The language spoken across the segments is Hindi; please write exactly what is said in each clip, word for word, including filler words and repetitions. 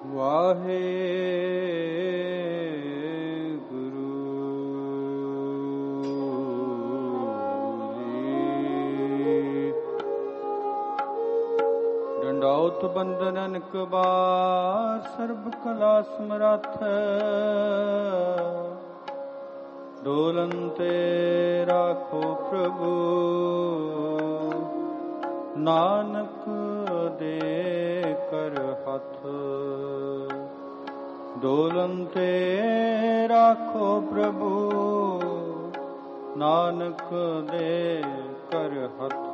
वाहे गुरु जी। दंडौत बंदनन कबार सर्व कला समरथ, डोलनते राखो प्रभु नानक दे कर हथ। डोलनते राखो प्रभु नानक दे कर हथ।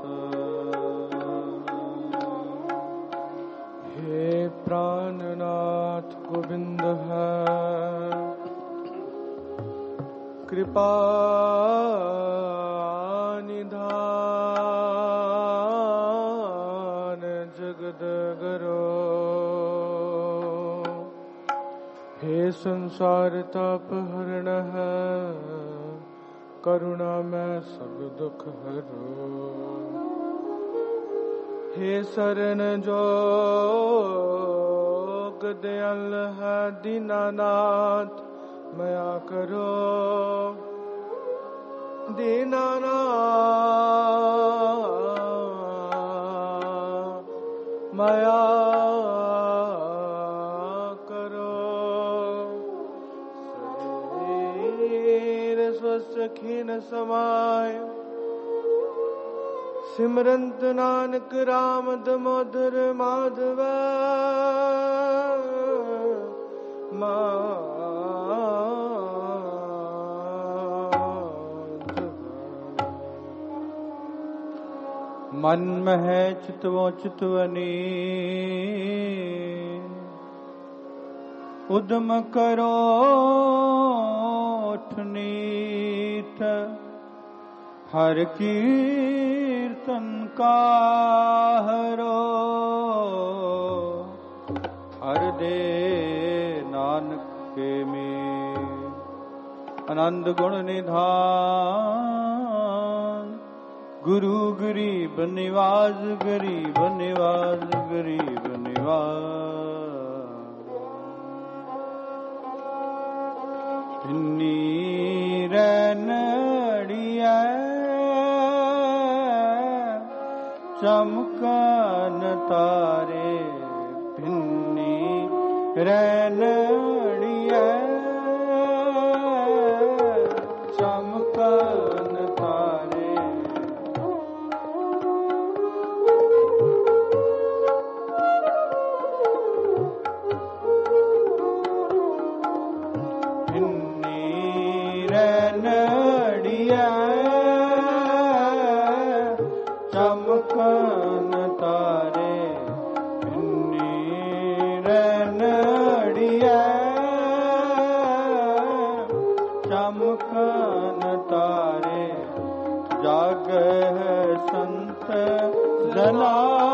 हे प्राणनाथ गोविंद है, कृपा निधान जगद गरो। हे संसार ताप हरण है, करुणा में सब दुख हरो। हे शरण जोग दयाल है दीनानाथ, मया करो दीनानाथ, मया करो। शरीर स्वस्थ खीन समाय, सिमरंत नानक राम दामोदर माधव माधव। मन मह चितवो चितवनी, उद्यम करो उठनीत। हर कीर्तन का हरो, हर दे नानक के में। आनंद गुण निधान, गुरु गरीब निवाज, गरीब निवाज, गरीब निवाज। इन्नी रैनड़िया चमकन तारे, भिन्नी रैनड़िया चमकन तारे। भिन्नी रैनड़िया चमकन तारे, भिन्नी रैनड़िया चमकन तारे। जागह संत जना,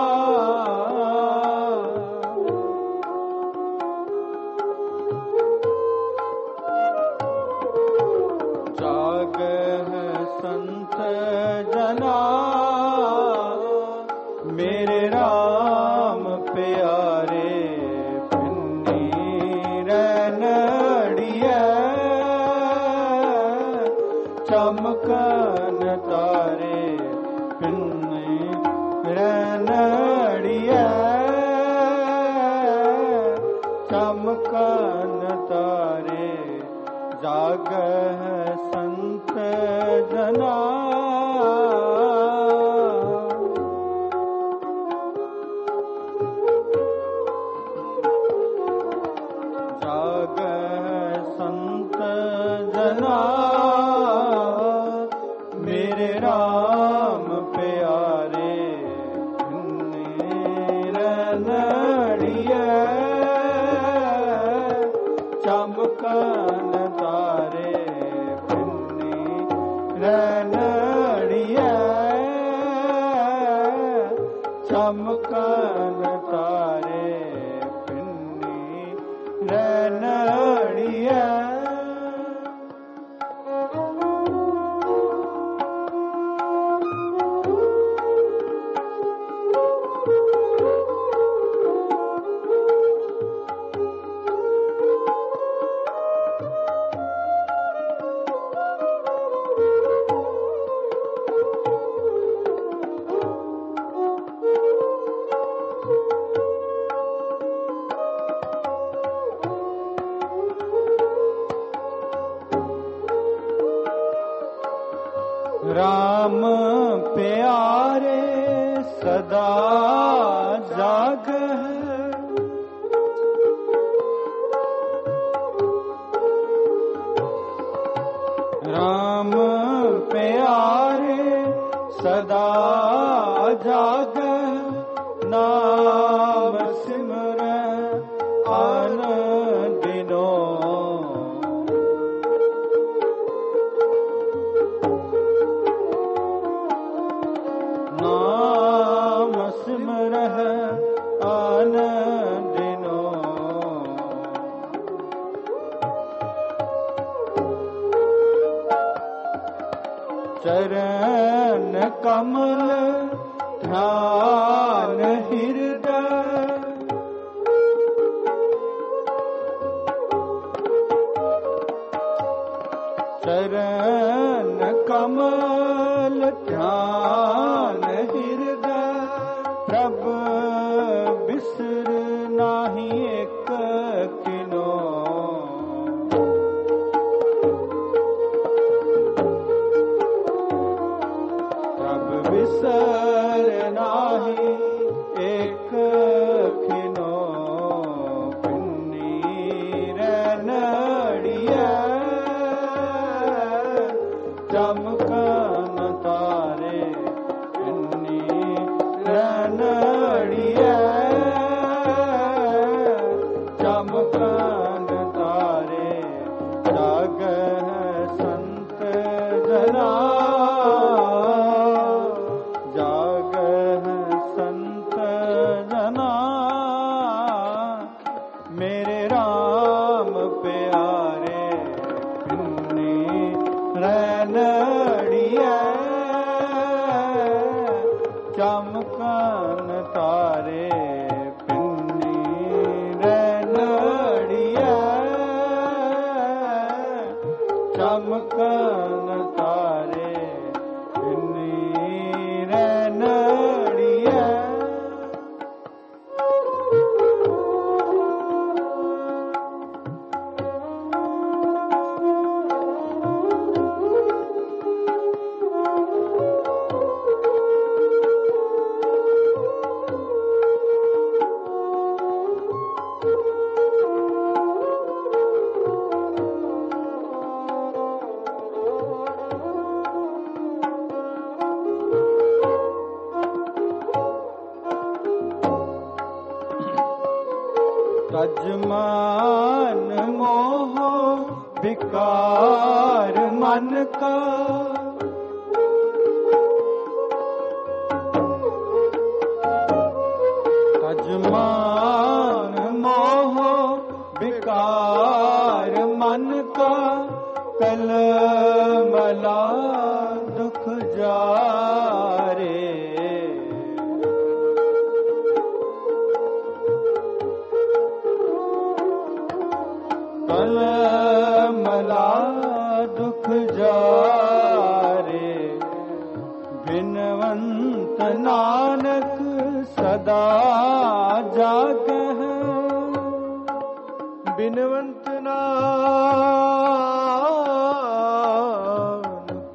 जागह संत जना, मेरे राम प्यारे। भिन्नी रैनड़िया चमकन तारे, भिन्नी रैनड़िया चमकन तारे। जागह संत जना, जागह संत जना, मेरे राम प्यारे। भिन्नी रैनड़िया चमकन तारे, भिन्नी रैनड़िया चमकन तारे, भिन्नी रैनड़िया। सदा जागह राम प्यारे सदा जागह नाम सिमर आनंदिनो नाम सिमर आनंदिनो चरण कमल ध्यान हृदय चरण कमल ध्यान हृदय प्रभु बिसर नाही एक किनो प्रभु बिसर नाही एक खिनो पिन्नी रनड़िया चमकन तारे पिन्नी रनड़िया चमकन तारे जागह संत जना जागह संत जना मेरे राम प्यारे पिन्नी रनड़िया चमकन तारे पिन्नी रनड़िया चमकन तारे पिन्नी रनड़िया तजमान मोह विकार मन का तजमान मोह विकार मन का कल मला दुख जारे कल मला दुख जारे बिनवंत नानक सदा जागह बिनवंत नानक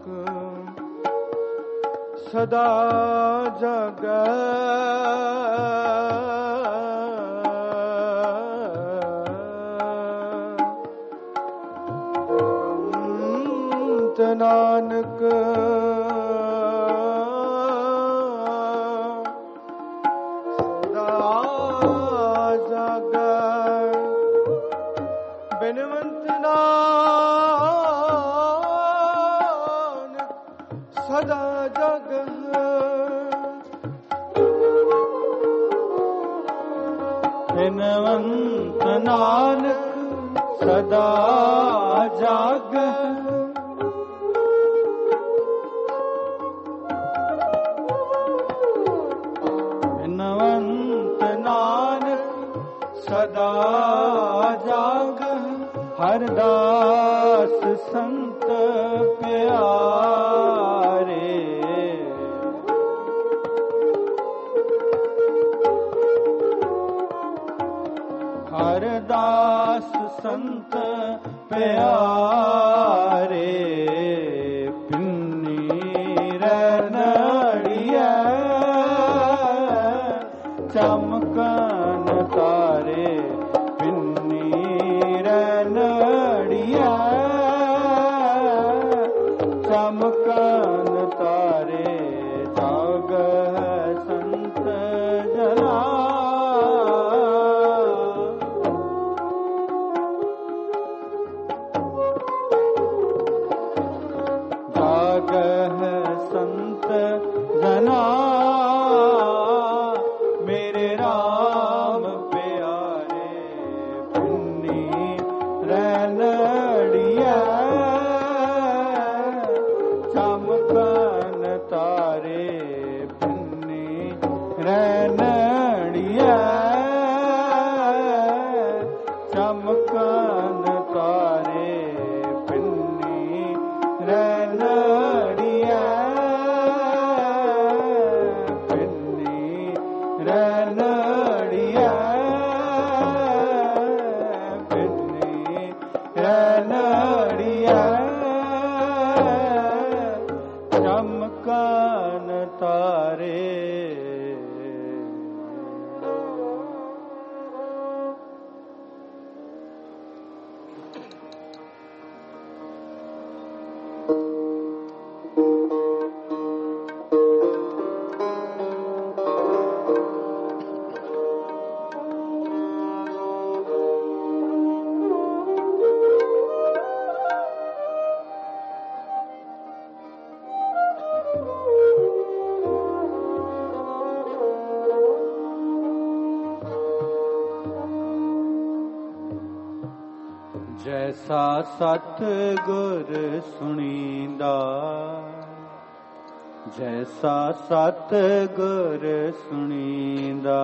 सदा जागह नानक सदा जागह बिनवंत नानक सदा जागह बिनवंत नानक सदा जागह सदा जागह हरदास संत प्यारे हरदास संत प्यारे पिन्नी रनड़िया चमकन तारे पिन्नी रनड़िया चमकन तारे जाग संत जना जाग संत जना मेरे राम प्यारे पिन्नी रनड़िया चमकन तारे पिन्नी रनड़िया चमकन तारे पिन्नी रनड़िया पिन्नी रनड़िया पिन्नी रनड़िया चमकन तारे जैसा सतगुर सुनींदा जैसा सतगुर सुनींदा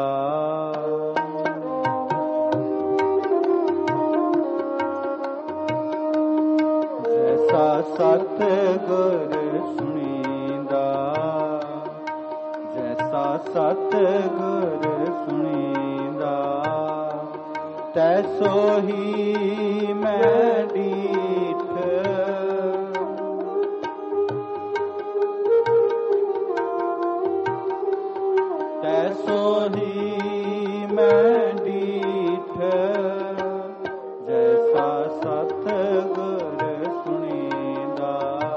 जैसा सतगुर सुनींदा जैसा सतगुर सुनींदा तैसो ही मैं डीठ तैसो ही मैं डीठ जैसा सतगुर सुनींदा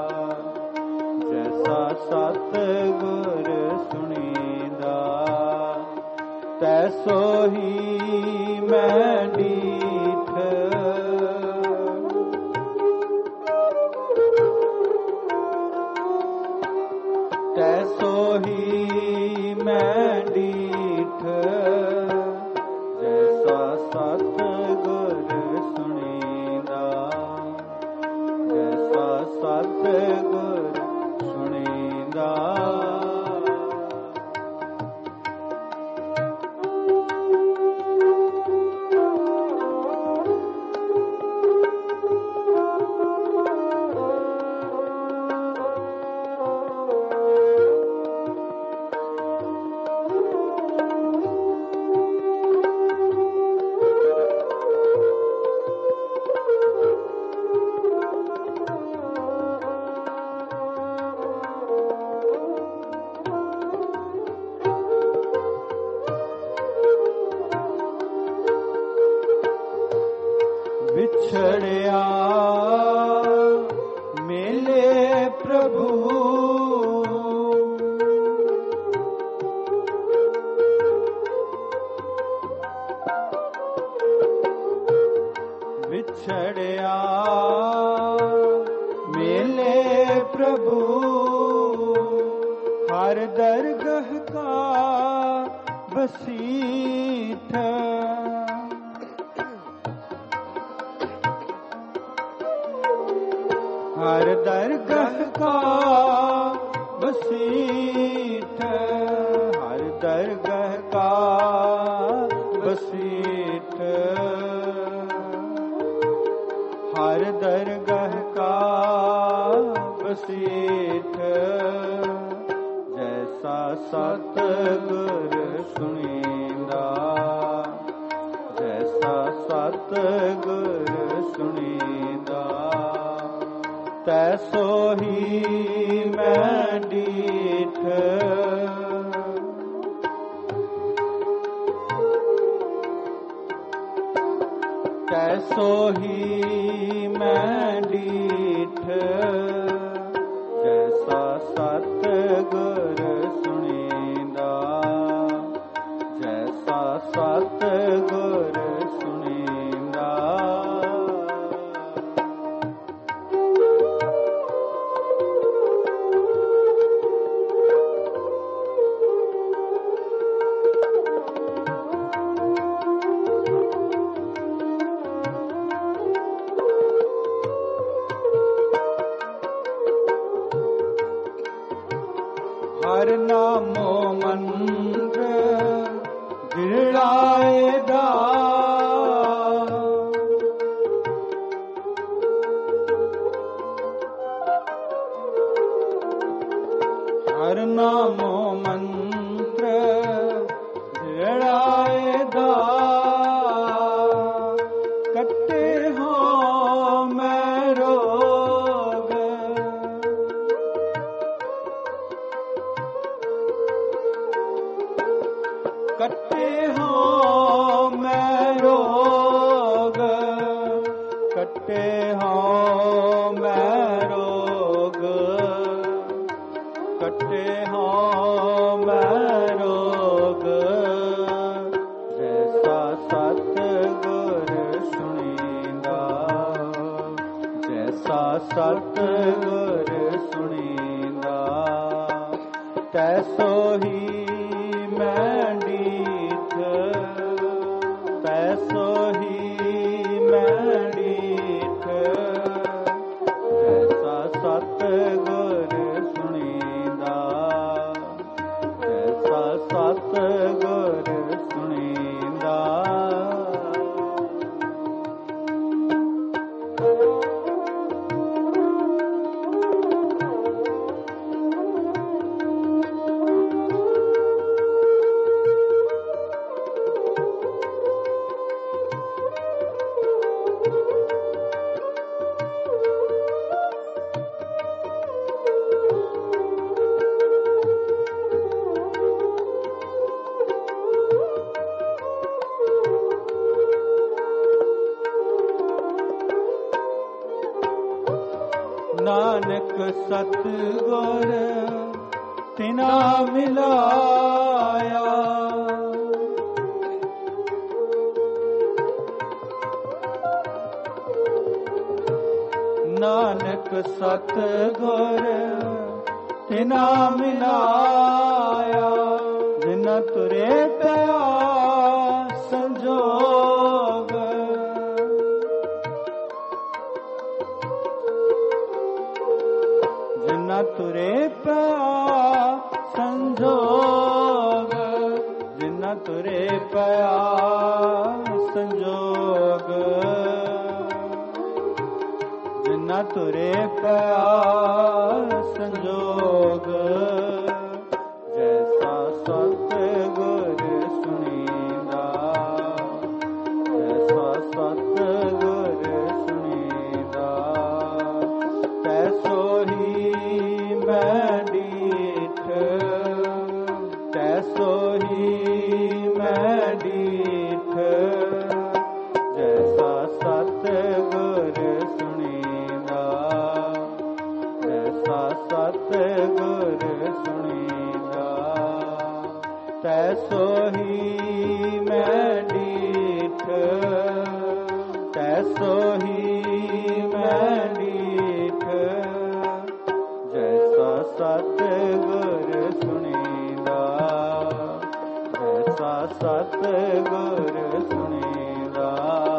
जैसा सतगुर सुनींदा तैसो ही मैं डीठ तैसो ही मैं डीठ जैसा सतगुर सुनींदा जैसा सतगुर सुनींदा बिछड़िया मिले प्रभु बिछड़िया मिले प्रभु हर दरगह का बसीठ हर दरगह का बसीठ हर दरगह का बसीठ हर दरगह का बसीठ जैसा सतगुर सुनींदा जैसा सतगुर सुनींदा तैसो ही मैं डीठ तैसो ही मैं डीठ जैसा सतगुर सुनींदा जैसा सतगुर सुनींदा। हर नामो मंत्र दृढ़ाएगा हर नामो मंत्र दृढ़ाएगा कट्टे हो मैं रोग कट्टे हो मैं रोग कट्टे हो मैं रोग कट्टे हो मैं रोग जैसा सतगुर सुनींदा जैसा सतगुर सुनींदा तैसो ही मैं डीठ तैसो ही मैं डीठ जैसा सतगुर सुनींदा जैसा सतगुर सुनींदा। नानक सतगुर तिना मिलाया नानक सतगुर तिना मिलाया जिन तुरे पया संजोग जिन तुरे पया संजोग जिन तुरे पया संजोग जिन तुरे पया संजोग जैसा सतगुर सुनींदा जैसा सतगुर सुनींदा तैसो ही मैं डीठ तैसो ही मैं डीठ जैसा सतगुर सुनींदा जैसा सतगुर सुनींदा तैसो ही मैं डीठ तैसो ही मैं डीठ जैसा सतगुर सुनींदा जैसा सतगुर सुनींदा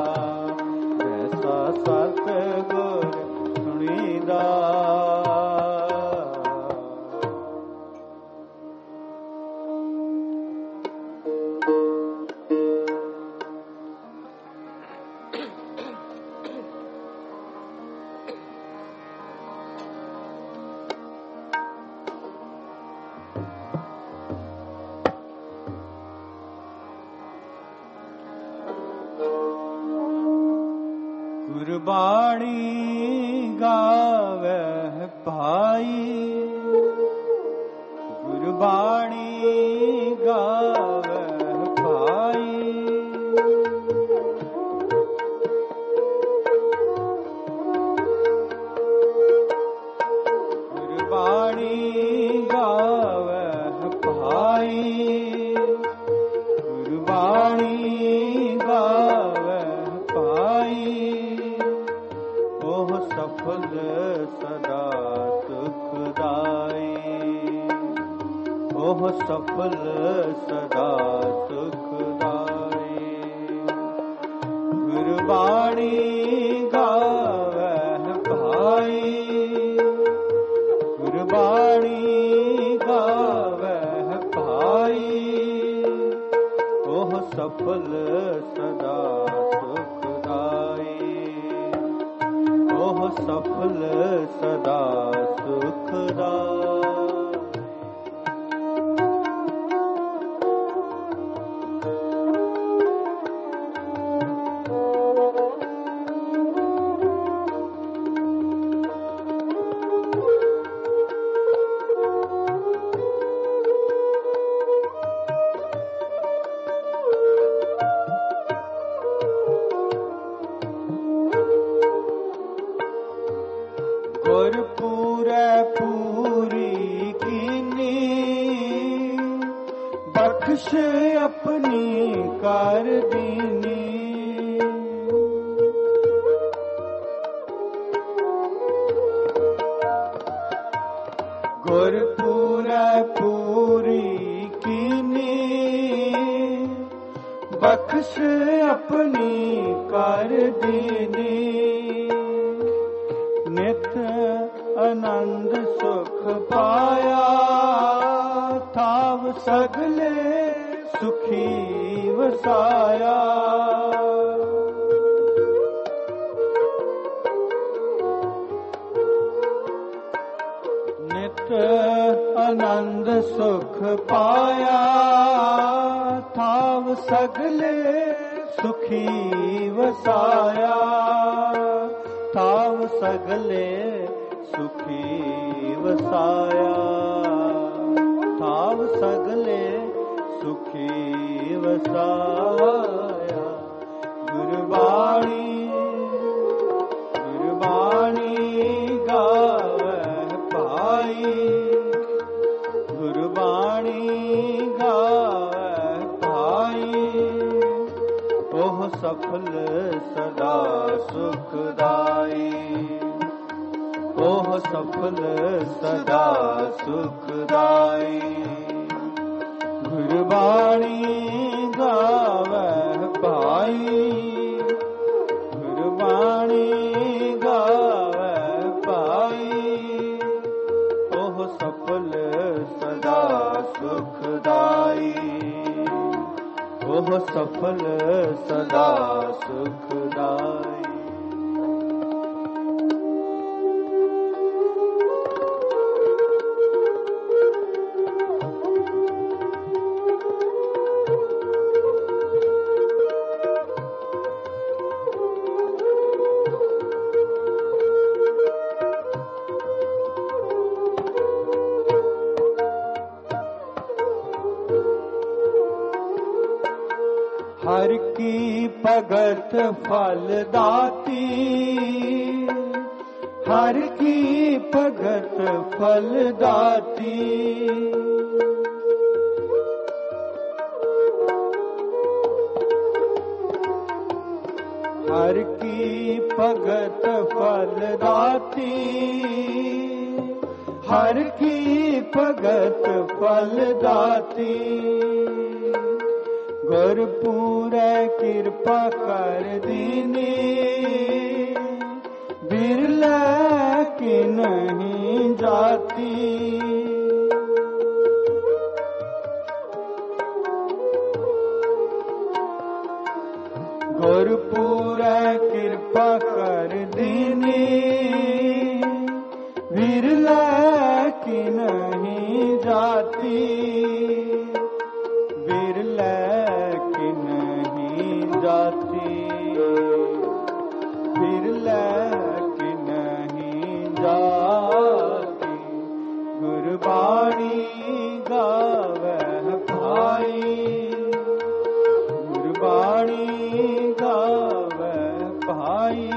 जैसा सतगुर सुनींदा। गुरबाणी गावे भाई गुरबाणी गावे भाई सफल सदा सुखदाई। गुरबाणी गावह भाई, गुरबाणी गावह भाई, ओह सफल सदा सुखदाई, ओह सफल सदा सुखदाई। गुरपूरै पूरी कीनी, बख्श अपनी कर दीनी। गुरपूरै पूरी कीनी, बख्श अपनी कर दीनी। नित आनंद सुख पाया, थाव सगले सुखी वसाया। नित आनंद सुख पाया, थाव सगले सुखी वसाया। थाव सगले सुखी वसाया, थाव सगले सुखी वसाया। गुरबाणी गुरबाणी गावह भाई, गुरबाणी गावह भाई, ओह सफल सदा सुखदाई, ओह सफल सदा सुखदाई। गुरबाणी गावह भाई, गुरबाणी गावह भाई, ओह सफल सदा सुखदाई, ओह सफल सदा सुखदाई। हर की भगत फल दाती, हर की भगत फल दाती। हर की भगत फल दाती, हर की भगत फल दाती। गुरपूरै कृपा कर दीनी, बिरलै की नहीं जाती। गुरपूरै कृपा कर दीनी, बिरलै की नहीं जाती। बिरलै की नहीं जाती, बिरलै की नहीं जाती। गुरबाणी गावह भाई, गुरबाणी गावह भाई,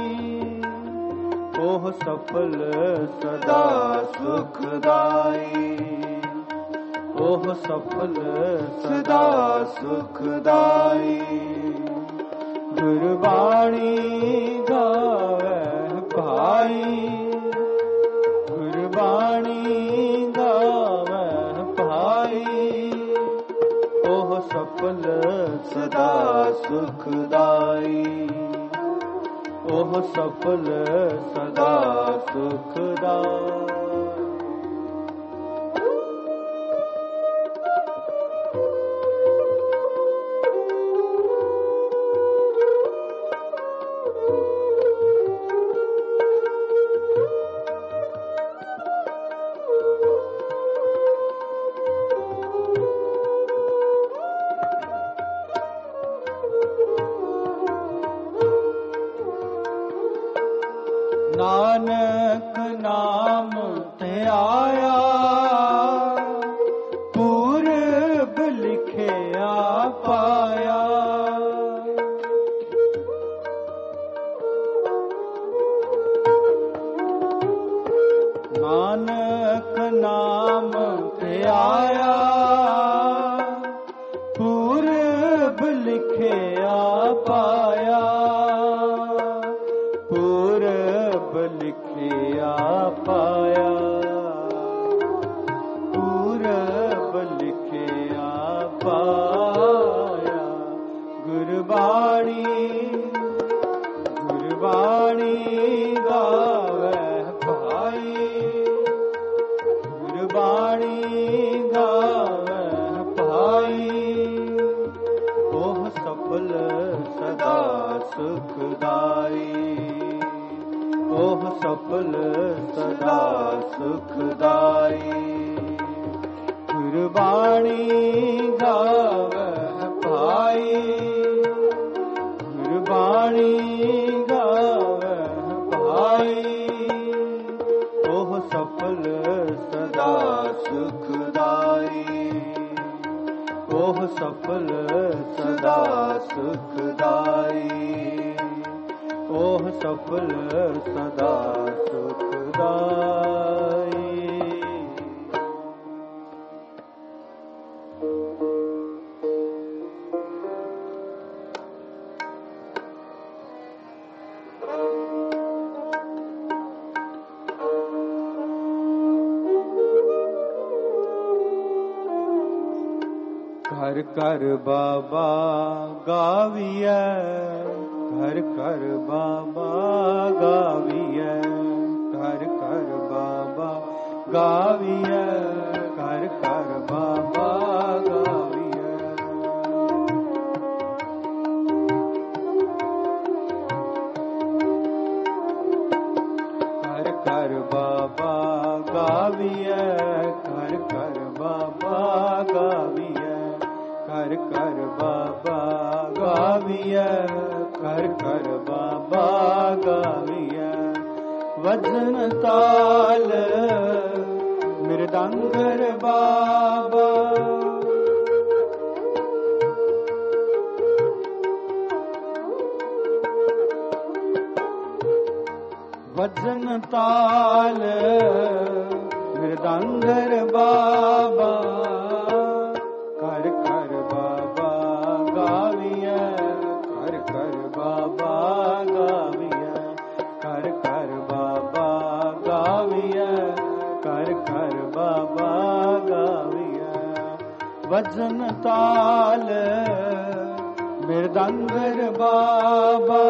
ओह सफल सदा सुखदाई, ओह सफल सदा सुखदाई। गुरबाणी गावह भाई, गुरबाणी गावह भाई, ओह सफल सदा सुखदाई, ओह सफल सदा सुखदाई। नानक नाम ते आया, पूरब लिखिया पाया। नानक नाम ते आया, पूरब लिखिया पाया। पूरब लिखिया पाया, पूरब लिखिया पाया। गुरबाणी गुरबाणी गावे भाई, गुरबाणी गावे भाई। ओह सफल सदा सुखदाई, ओह सफल सदा सुखदाई। गुरबाणी गावे भाई, गुरबाणी गावे भाई। ओह सफल सदा सुखदाई, ओह सफल सदा सुखदाई। ओह सफल सदा सुखदाई। घर कर बाबा गाविया, घर कर बाबा गाविया, घर कर बाबा गाविया, घर कर बाबा गाविया। घर कर बाबा गाविया, घर कर बाबा गाविया, घर कर बाबा गाविया, घर कर बाबा गाविया। वजन ताल मृदंगर बाबा, वजन ताल मृदंगर बाबा। कर कर बाबा गाविया, कर कर बाबा गाविया, कर कर बाबा गाविया, कर कर बाबा गाविया। वजन ताल मृदंगर बाबा,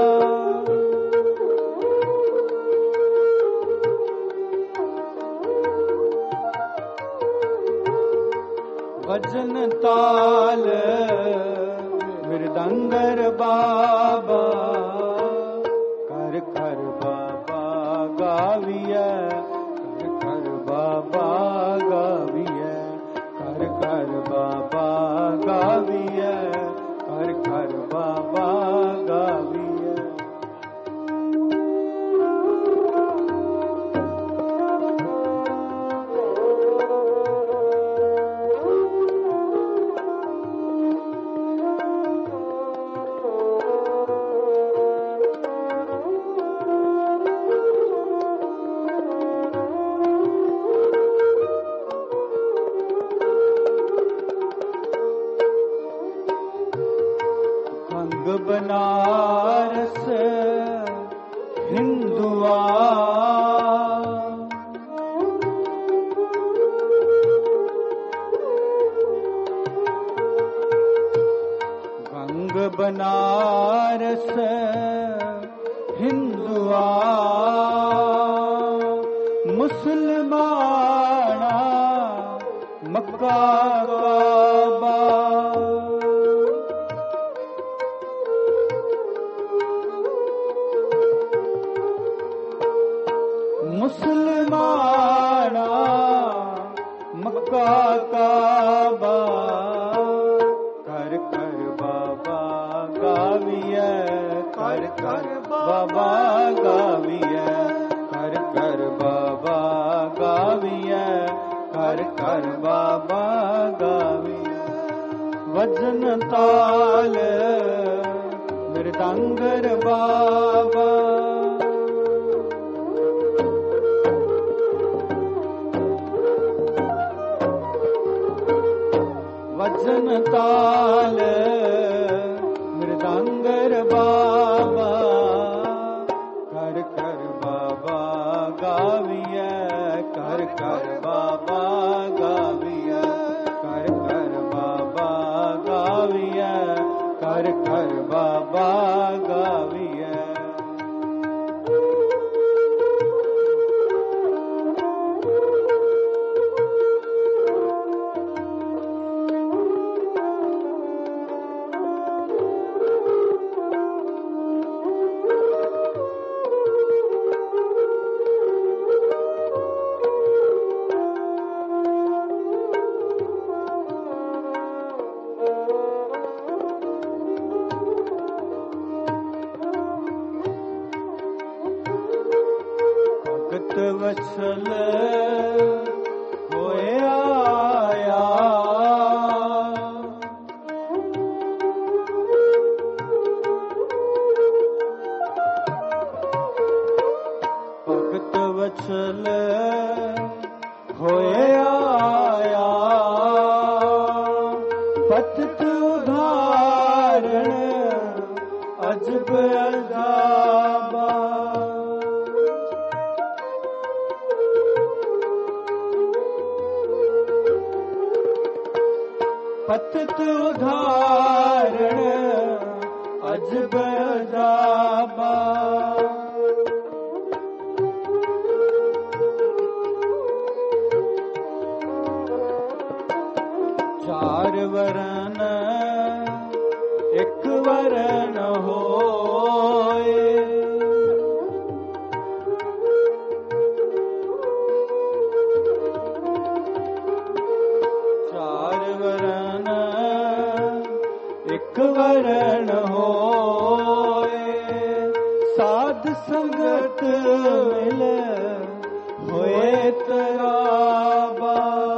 वजन ताल मृदंगर बाबा। कर कर बाबा गाविया, कर कर बाबा गाविया, कर कर बाबा गाविया, कर कर बाबा गाविया। बनारस हिंदुआ, बनारस हिंदुआ मुसलमाना मक्का काबा मुसलमाना मक्का काबा कर कर बाबा गाविया कर कर बाबा गाविया कर कर बाबा गाविया कर कर बाबा गाविया वजन ताल मृदंगर बाबा वजन ताल मृदंगर बाबा कर कर बाबा गाविया कर कर बाबा गाविया कर कर बाबा गाविया कर कर बाबा गाविया वत्सल होए आया भगत वत्सल होए आया पतित उदाहरण अजब अजाबा पतित उदाहरण अजब अजाबा चार वरन एक वरन होए चार वरन एक वरण होए साध संगत मिल होए तराबा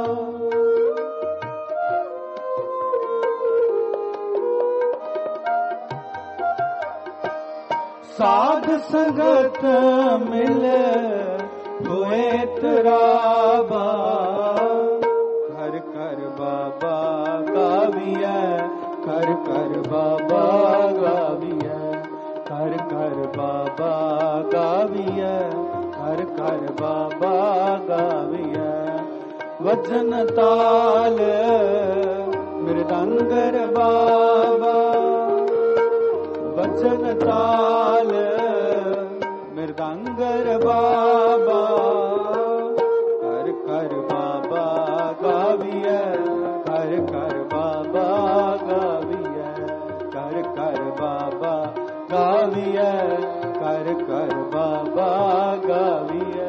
साध संगत मिल होए तराबा कर कर बाबा गाविया कर कर बाबा गाविया कर कर बाबा गाविया कर कर बाबा गाविया वजन ताल मृदंगर बाबा वजन ताल मृदंगर बाबा कर कर बाबा गाविया कर कर बाबा गाविया कर कर बाबा गाविया कर कर बाबा गाविया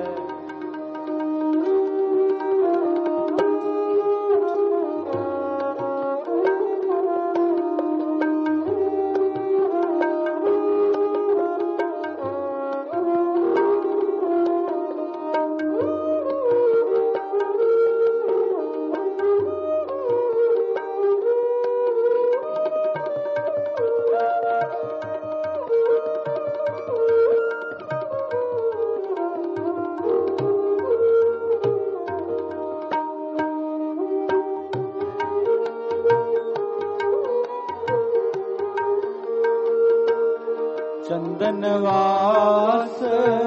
चंदनवास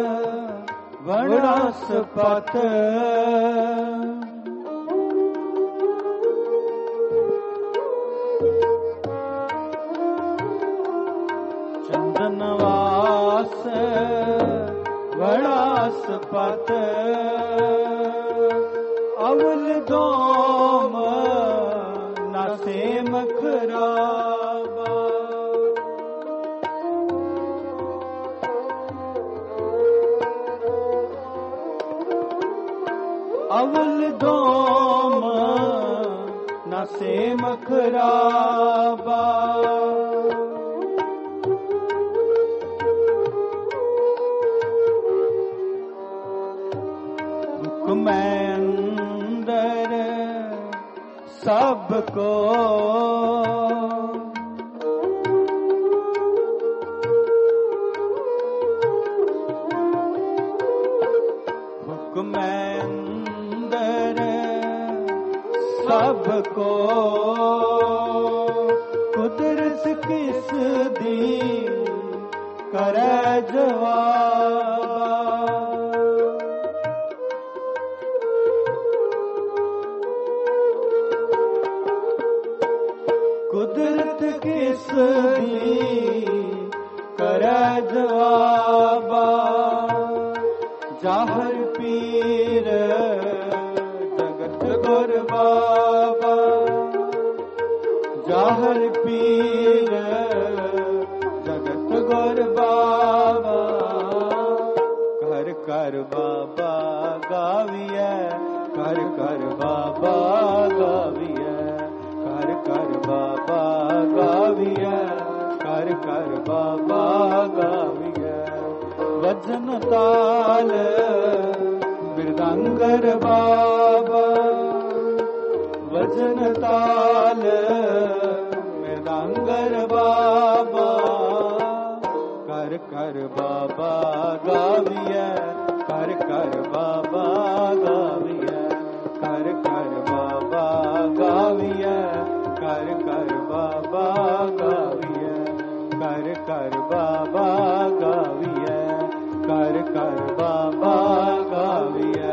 वनरास पथ वनास्पत अवल दोम न सेम खराबा अवल दोम न सेम खराबा मैं अंदर सबको हुक्म अंदर सबको कुदरत किस दी करे जवाब कुदरत किस दी करे जवाबा जाहर पीर जगत गुर बाबा जाहर पीर जगत गुर बाबा कर कर बाबा गाविया कर कर बाबा गाविया कर कर बाबा गाविया कर कर बाबा गाविया वजन ताल बिरदांगर बाबा वजन ताल बिरदांगर बाबा कर कर बाबा गाविया कर कर बाबा गाविया कर कर बाबा गाविया कर कर बाबा गाविया कर कर बाबा गाविया कर कर बाबा गाविया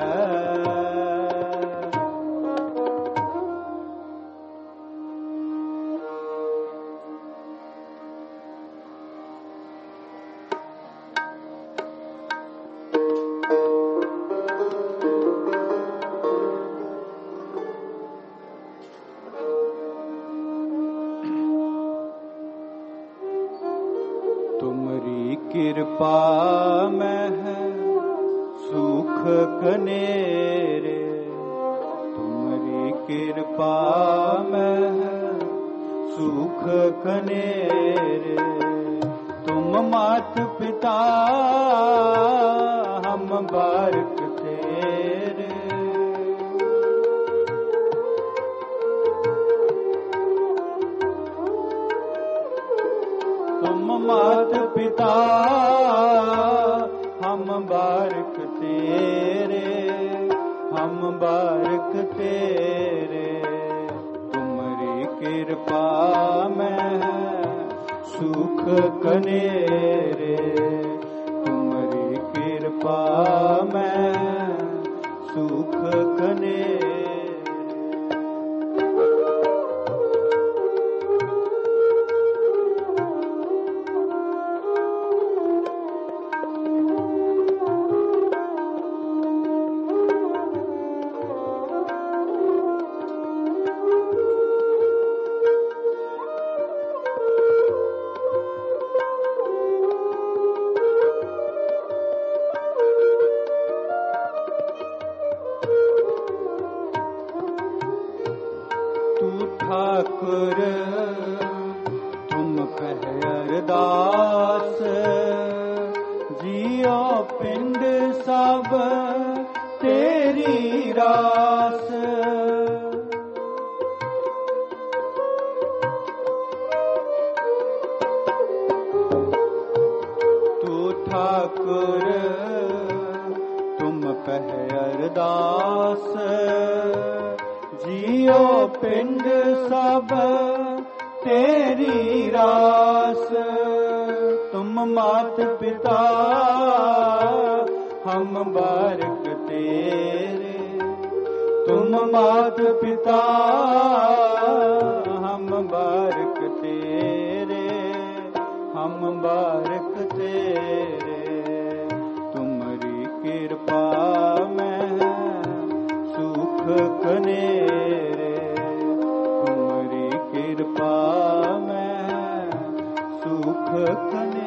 तुमरी कृपा में है सुख कनेरे तुमरी कृपा में है सुख कनेरे तुम मात पिता हम बारक तेरे तुम मात पिता हम बारक तेरे हम बारक तेरे तुमरी कृपा में सुख कनेरे तुमरी कृपा में सुख कनेरे ठाकुर तुम कह अरदास जियो पिंड सब तेरी रास तू ठाकुर तुम कह अरदास जियो पिंड सब तेरी रास तुम मात पिता हम बारक तेरे तुम मात पिता हम बारक तेरे हम बारक तेरे, तुम्हारी कृपा में सुख कनेरे, तुम्हारी कृपा में सुख कनेरे।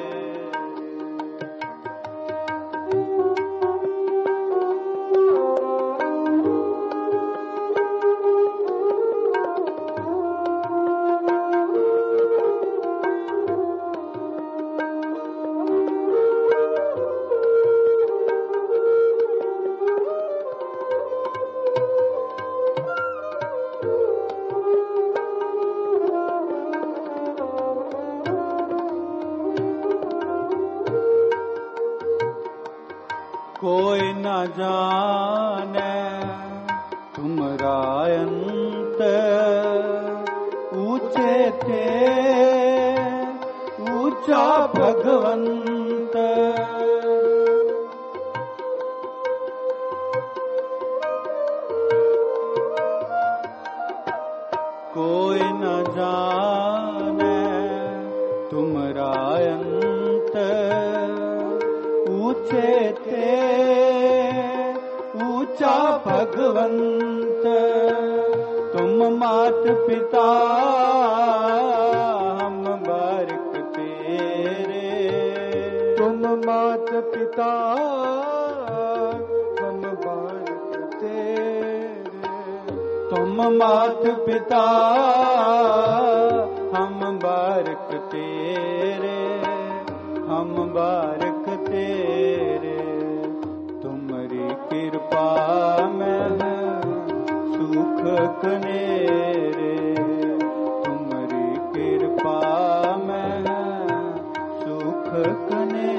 कोई न जाने तुम्हारा अंत, ऊंचे थे ऊंचा भगवंत। कोई न जाने तुम्हारा अंत, ऊंचे थे ऊंचा भगवंत। तुम मात पिता हम बारक तेरे, तुम मात पिता हम बारक तेरे, तुम मात पिता हम बारक तेरे, हम बारक तेरे। तुम्हारी कृपा में सुख कनेरे, तुम्हारी कृपा में सुख कनेरे।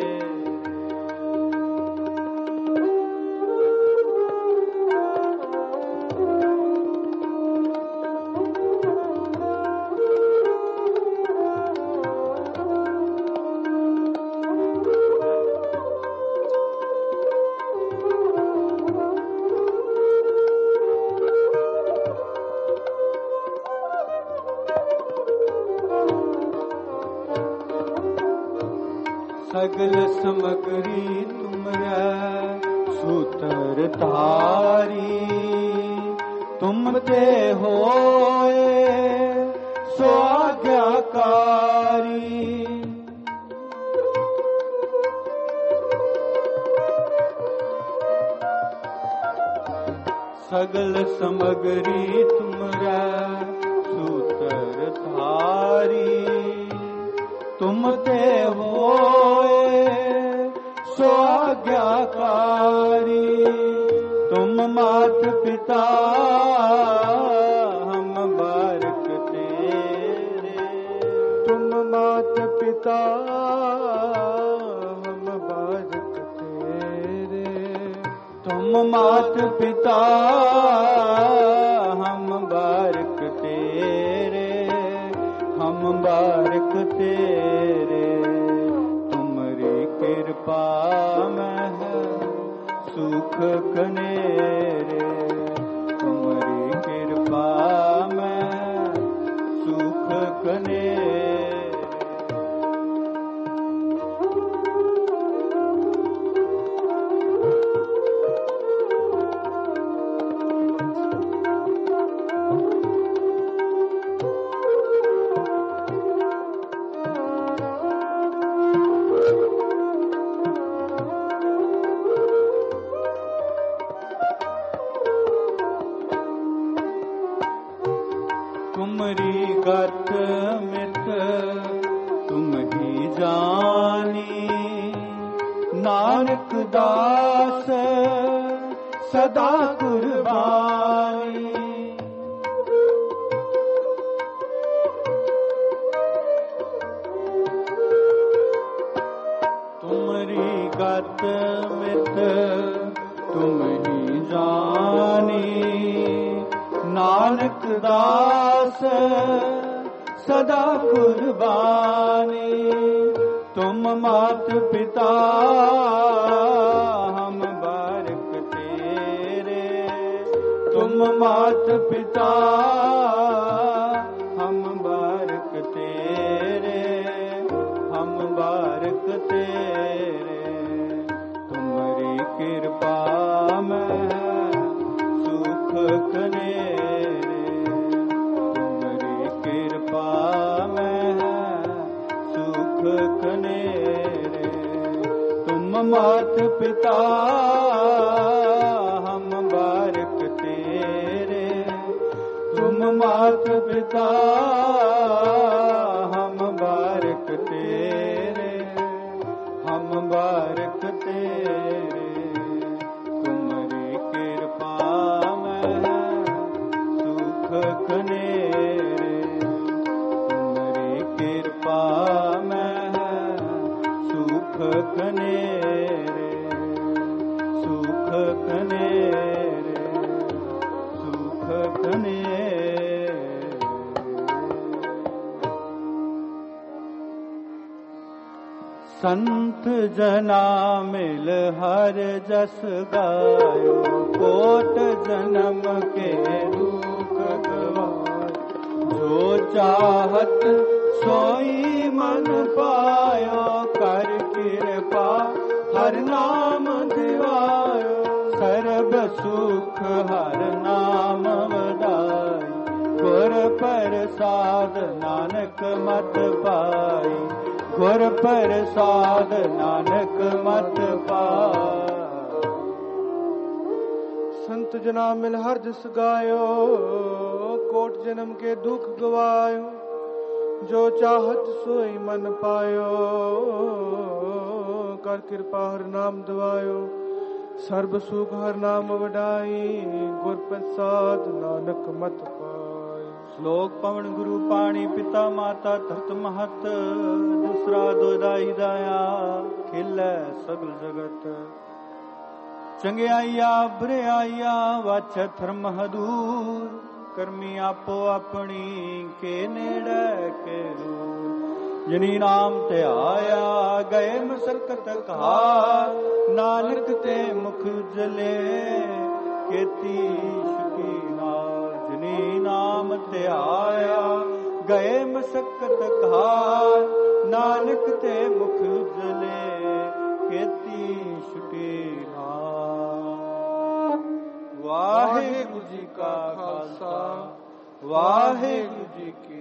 सगल समग्री तुमरा सूत्र धारी, तुम ते होए सो आज्ञाकारी। सगल समग्री तुमरा सूत्र धारी, तुम ते होए सो आज्ञाकारी। तुम मात पिता हम बारक तेरे, तुम मात पिता हम बारक तेरे, तुम मात पिता हम बारक तेरे, हम बारक तेरे। तुम्हारी कृपा में सुख कनेरे, तुम्हारी कृपा में सुख कनेरे। तुम्हारी गत मित तुम ही जानी, नानक दास सदा कुर्बानी। तुम्हारी गत मित तुम ही जानी, नानक दास सदा कुर्बानी। तुम मात पिता हम बारक तेरे, तुम मात पिता हम बारक तेरे, हम बारक तेरे। तुम्हारी कृपा में सुख कनेरे, तुम्हारी कृपा में सुख कनेरे। तुम मात पिता हम बारक तेरे, तुम मात पिता हम बारक तेरे, हम बारक तेरे। तुम्हारी कृपा में सुख कनेरे, तुम्हारी कृपा में सुख कनेरे, सुख कनेरे, सुख कनेरे। संत जना मिल हर जस गायो, कोट जन्म के दुख गवायो। जो चाहत सोई मन पायो, कर कृपा हर नाम दिवायो। सर्ब सुख हर नाम वदाई, गुर प्रसाद नानक मत पाई, गुर प्रसाद नानक मत पाई। संत जना मिल हर जस गायो, कोट जन्म के दुख गवायो। जो चाहत सोई मन पायो, कर कृपा हर नाम दवायो। सर्ब सुख हर नाम वडाई, गुर प्रसाद नानक मत पाई। श्लोक पवन गुरु पाणी पिता माता धरत महत, दूसरा दोदाई दाया खिलै सगल जगत। चंगियाइया बुराइया वाछै धर्म हदूर, करमी आपो अपनी के नेड़े के दूर। जिनी नाम ते आया गए मसकत कहार, नानक ते मुख जले केती शुकी नार। जिनी नाम ते आया गए मसकत कहार, नानक ते मुख जले केती शुकी नार। वाहिगुरु जी का खालसा, वाहिगुरु जी की